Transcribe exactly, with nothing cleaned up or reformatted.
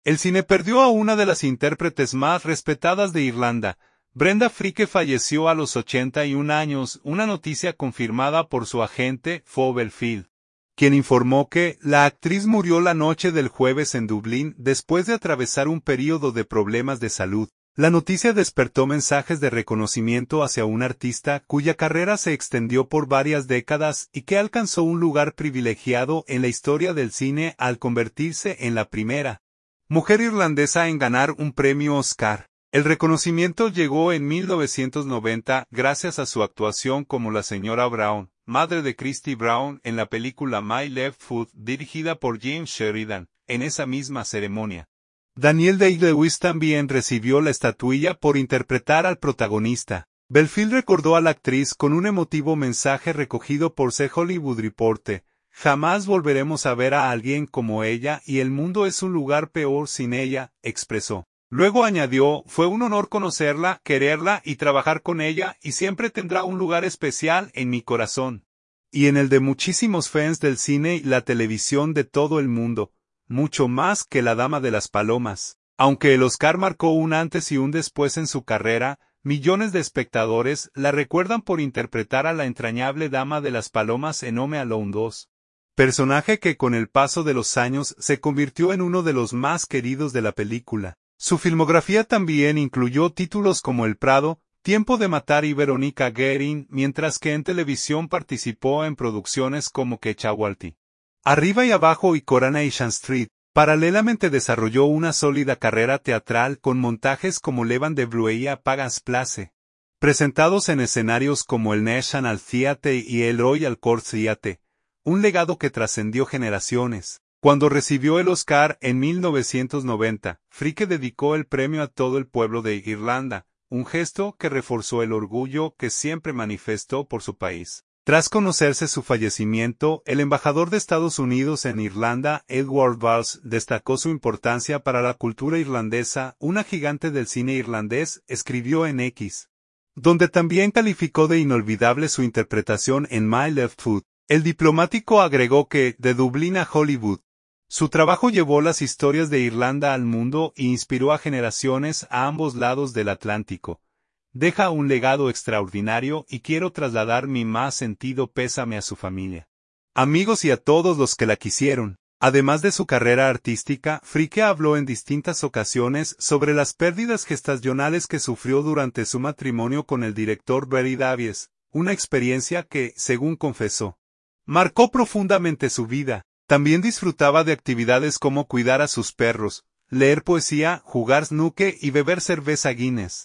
El cine perdió a una de las intérpretes más respetadas de Irlanda. Brenda Fricker falleció a los ochenta y un años, una noticia confirmada por su agente, Fowell Field, quien informó que la actriz murió la noche del jueves en Dublín después de atravesar un período de problemas de salud. La noticia despertó mensajes de reconocimiento hacia un artista cuya carrera se extendió por varias décadas y que alcanzó un lugar privilegiado en la historia del cine al convertirse en la primera mujer irlandesa en ganar un premio Oscar. El reconocimiento llegó en mil novecientos noventa gracias a su actuación como la señora Brown, madre de Christy Brown en la película My Left Foot dirigida por James Sheridan. En esa misma ceremonia, Daniel Day-Lewis también recibió la estatuilla por interpretar al protagonista. Belfield recordó a la actriz con un emotivo mensaje recogido por The Hollywood Reporter: "Jamás volveremos a ver a alguien como ella y el mundo es un lugar peor sin ella", expresó. Luego añadió: "Fue un honor conocerla, quererla y trabajar con ella y siempre tendrá un lugar especial en mi corazón. Y en el de muchísimos fans del cine y la televisión de todo el mundo. Mucho más que la Dama de las Palomas". Aunque el Oscar marcó un antes y un después en su carrera, millones de espectadores la recuerdan por interpretar a la entrañable Dama de las Palomas en Home Alone dos. Personaje que con el paso de los años se convirtió en uno de los más queridos de la película. Su filmografía también incluyó títulos como El Prado, Tiempo de Matar y Veronica Guerin, mientras que en televisión participó en producciones como Quechawalti, Arriba y Abajo y Coronation Street. Paralelamente desarrolló una sólida carrera teatral con montajes como Levan de Brueia Pagas Place, presentados en escenarios como el National Theatre y el Royal Court Theatre, un legado que trascendió generaciones. Cuando recibió el Oscar en mil novecientos noventa, Fricker dedicó el premio a todo el pueblo de Irlanda, un gesto que reforzó el orgullo que siempre manifestó por su país. Tras conocerse su fallecimiento, el embajador de Estados Unidos en Irlanda, Edward Walsh, destacó su importancia para la cultura irlandesa. Una gigante del cine irlandés, escribió en X, donde también calificó de inolvidable su interpretación en My Left Foot. El diplomático agregó que, de Dublín a Hollywood, su trabajo llevó las historias de Irlanda al mundo e inspiró a generaciones a ambos lados del Atlántico. Deja un legado extraordinario y quiero trasladar mi más sentido pésame a su familia, amigos y a todos los que la quisieron. Además de su carrera artística, Fricker habló en distintas ocasiones sobre las pérdidas gestacionales que sufrió durante su matrimonio con el director Barry Davies, una experiencia que, según confesó, marcó profundamente su vida. También disfrutaba de actividades como cuidar a sus perros, leer poesía, jugar snooker y beber cerveza Guinness.